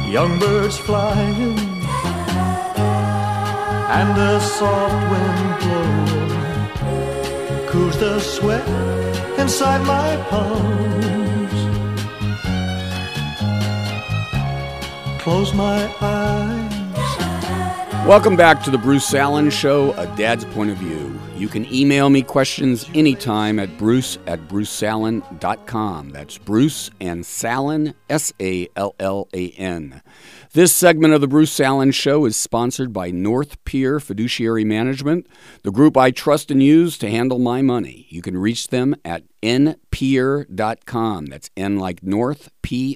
young birds flying, and the soft wind blowing cools the sweat inside my palms. Close my eyes. Welcome back to the Bruce Allen Show, A Dad's Point of View. You can email me questions anytime at bruce@brucesallen.com. That's Bruce and Sallen, Sallan. This segment of the Bruce Allen Show is sponsored by North Pier Fiduciary Management, the group I trust and use to handle my money. You can reach them at npier.com. That's N like North,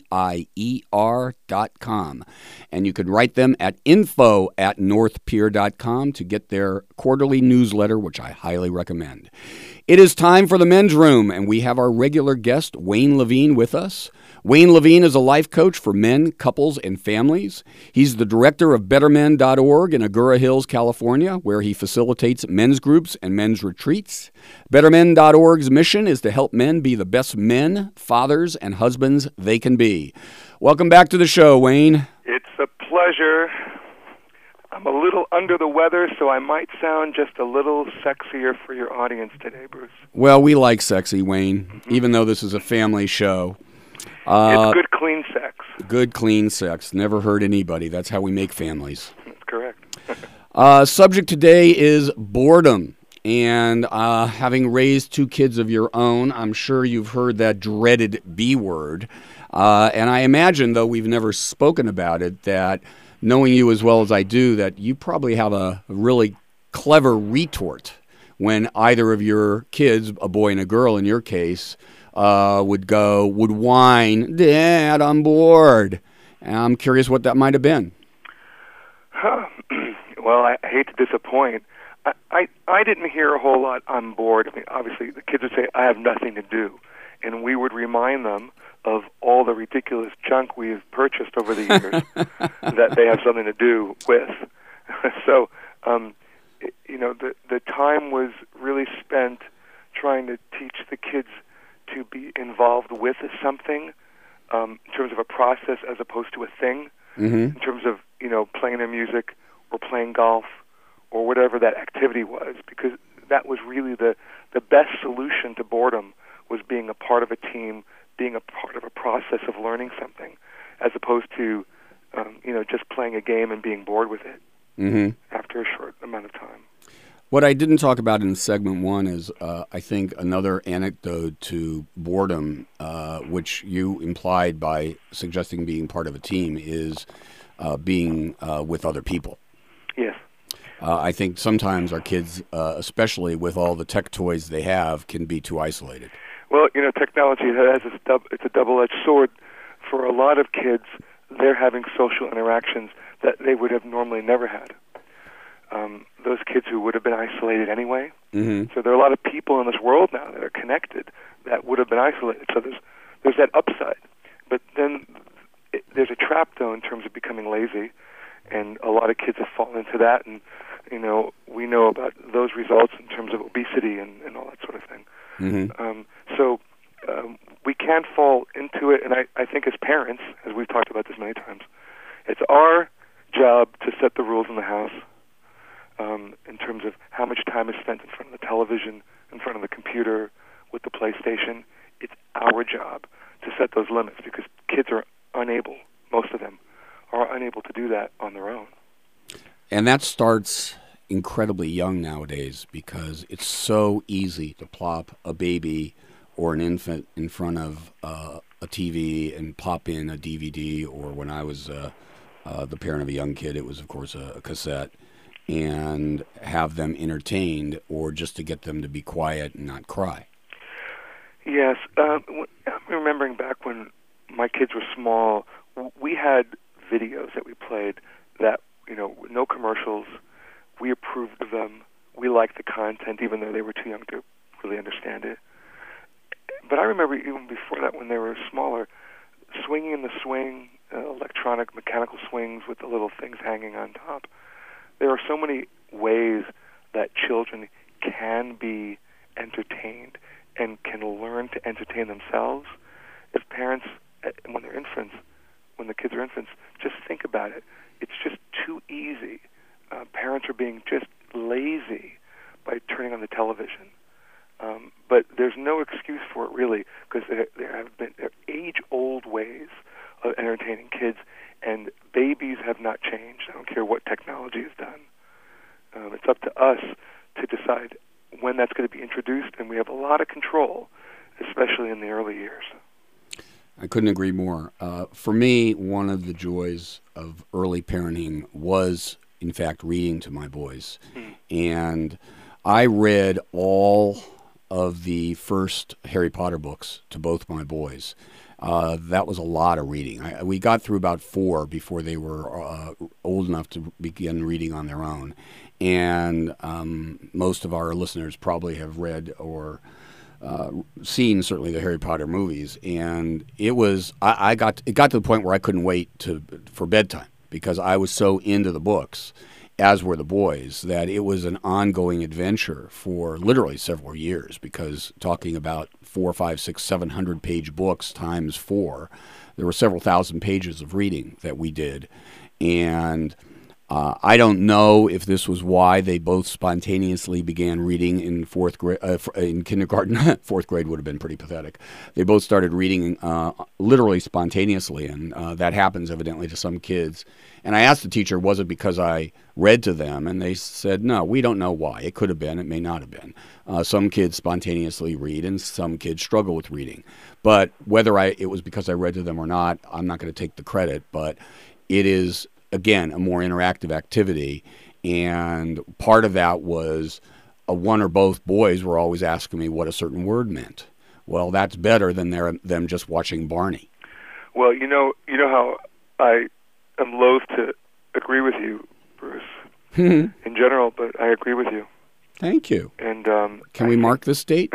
Pier.com. And you can write them at info@northpier.com to get their quarterly newsletter, which I highly recommend. It is time for the men's room, and we have our regular guest, Wayne Levine, with us. Wayne Levine is a life coach for men, couples, and families. He's the director of BetterMen.org in Agoura Hills, California, where he facilitates men's groups and men's retreats. BetterMen.org's mission is to help men be the best men, fathers, and husbands they can be. Welcome back to the show, Wayne. It's a pleasure. I'm a little under the weather, so I might sound just a little sexier for your audience today, Bruce. Well, we like sexy, Wayne, even though this is a family show. It's good, clean sex. Good, clean sex. Never hurt anybody. That's how we make families. That's correct. Subject today is boredom. And having raised two kids of your own, I'm sure you've heard that dreaded B word. And I imagine, though we've never spoken about it, that knowing you as well as I do, that you probably have a really clever retort when either of your kids, a boy and a girl in your case, would whine, "Dad, I'm bored." And I'm curious what that might have been. Well, I hate to disappoint. I didn't hear a whole lot, "I'm bored." I mean, obviously, the kids would say, "I have nothing to do." And we would remind them of all the ridiculous junk we've purchased over the years that they have something to do with. So, the time was really spent trying to teach the kids to be involved with something in terms of a process as opposed to a thing, in terms of, playing their music or playing golf or whatever that activity was, because that was really the best solution to boredom, was being a part of a team, being a part of a process of learning something, as opposed to, just playing a game and being bored with it after a short amount of time. What I didn't talk about in segment one is, I think, another anecdote to boredom, which you implied by suggesting being part of a team, is being with other people. Yes. I think sometimes our kids, especially with all the tech toys they have, can be too isolated. Well, technology it's a double-edged sword. For a lot of kids, they're having social interactions that they would have normally never had. Those kids who would have been isolated anyway. So there are a lot of people in this world now that are connected that would have been isolated. So there's that upside. But then there's a trap, though, in terms of becoming lazy, and a lot of kids have fallen into that. And we know about those results in terms of obesity and all that sort of thing. So we can't fall into it, and I think as parents, as we've talked about this many times, it's our job to set the rules in the house in terms of how much time is spent in front of the television, in front of the computer, with the PlayStation. It's our job to set those limits, because kids are unable, most of them, are unable to do that on their own. And that starts incredibly young nowadays, because it's so easy to plop a baby or an infant in front of a TV and pop in a DVD, or when I was the parent of a young kid, it was, of course, a cassette, and have them entertained, or just to get them to be quiet and not cry. Yes. I'm remembering back when my kids were small, we had videos that we played that, no commercials. We approved of them. We liked the content, even though they were too young to really understand it. But I remember even before that, when they were smaller, swinging in the swing, electronic mechanical swings with the little things hanging on top. There are so many ways that children can be entertained and can learn to entertain themselves. If parents, when they're infants, when the kids are infants, just think about it. It's just too easy. Parents are being just lazy by turning on the television. But there's no excuse for it, really, because there are age-old ways of entertaining kids, and babies have not changed. I don't care what technology has done. It's up to us to decide when that's going to be introduced, and we have a lot of control, especially in the early years. I couldn't agree more. For me, one of the joys of early parenting was, in fact, reading to my boys. And I read all of the first Harry Potter books to both my boys. That was a lot of reading. We got through about 4 before they were old enough to begin reading on their own. And most of our listeners probably have read or seen certainly the Harry Potter movies. And it was it got to the point where I couldn't wait for bedtime because I was so into the books, as were the boys, that it was an ongoing adventure for literally several years, because talking about 400, 500, 600, 700 page books times 4, there were several thousand pages of reading that we did. And I don't know if this was why they both spontaneously began reading in fourth grade, in kindergarten. 4th grade would have been pretty pathetic. They both started reading literally spontaneously, and that happens evidently to some kids. And I asked the teacher, was it because I read to them? And they said, no, we don't know why. It could have been, it may not have been. Some kids spontaneously read, and some kids struggle with reading. But whether it was because I read to them or not, I'm not going to take the credit, but it is, again, a more interactive activity, and part of that was one or both boys were always asking me what a certain word meant. Well, that's better than them just watching Barney. Well, you know how I am loath to agree with you, Bruce, in general, but I agree with you. Thank you. And can we mark this date?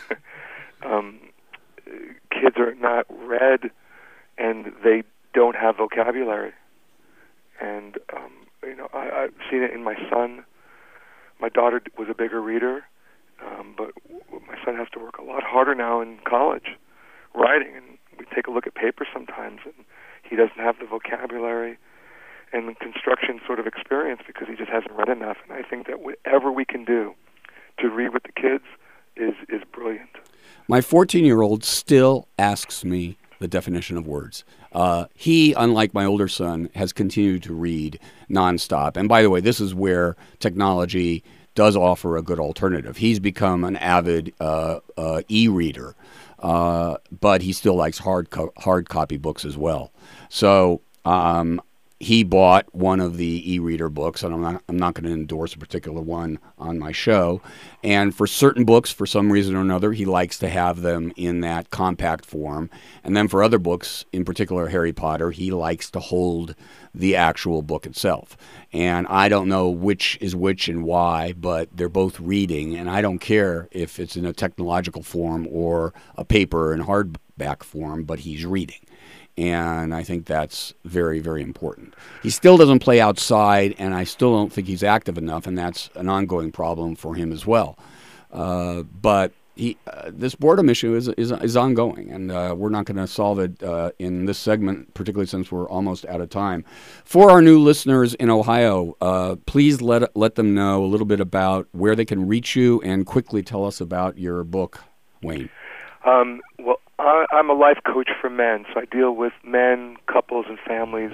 Kids are not read, and they don't have vocabulary. And, I've seen it in my son. My daughter was a bigger reader, but my son has to work a lot harder now in college, writing. And we take a look at paper sometimes, and he doesn't have the vocabulary and the construction sort of experience because he just hasn't read enough. And I think that whatever we can do to read with the kids is brilliant. My 14-year-old still asks me the definition of words. He, unlike my older son, has continued to read nonstop. And by the way, this is where technology does offer a good alternative. He's become an avid e-reader, but he still likes hard copy books as well. So he bought one of the e-reader books, and I'm not going to endorse a particular one on my show. And for certain books, for some reason or another, he likes to have them in that compact form. And then for other books, in particular Harry Potter, he likes to hold the actual book itself. And I don't know which is which and why, but they're both reading, and I don't care if it's in a technological form or a paper and hardback form, but he's reading. And I think that's very, very important. He still doesn't play outside, and I still don't think he's active enough, and that's an ongoing problem for him as well. But this boredom issue is ongoing, and we're not going to solve it in this segment, particularly since we're almost out of time. For our new listeners in Ohio, please let them know a little bit about where they can reach you, and quickly tell us about your book, Wayne. Well, I'm a life coach for men, so I deal with men, couples, and families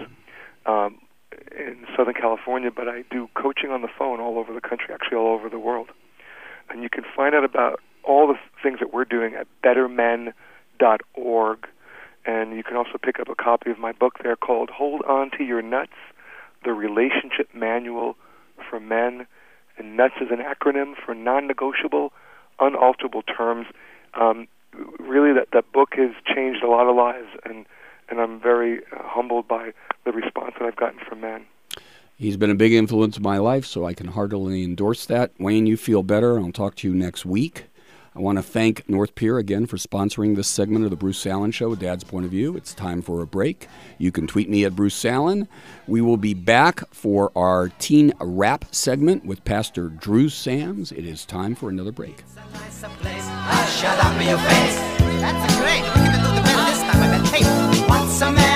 in Southern California, but I do coaching on the phone all over the country, actually all over the world. And you can find out about all the things that we're doing at bettermen.org, and you can also pick up a copy of my book there called Hold On to Your Nuts, The Relationship Manual for Men. And NUTS is an acronym for non-negotiable, unalterable terms. Really, that book has changed a lot of lives, and I'm very humbled by the response that I've gotten from men. He's been a big influence in my life, so I can heartily endorse that. Wayne, you feel better. I'll talk to you next week. I want to thank North Pier again for sponsoring this segment of the Bruce Salen Show, Dad's Point of View. It's time for a break. You can tweet me at Bruce Salen. We will be back for our teen rap segment with Pastor Drew Sams. It is time for another break. Shut up in your face. That's great. We're going to do the best this time. I got tape. What's a man?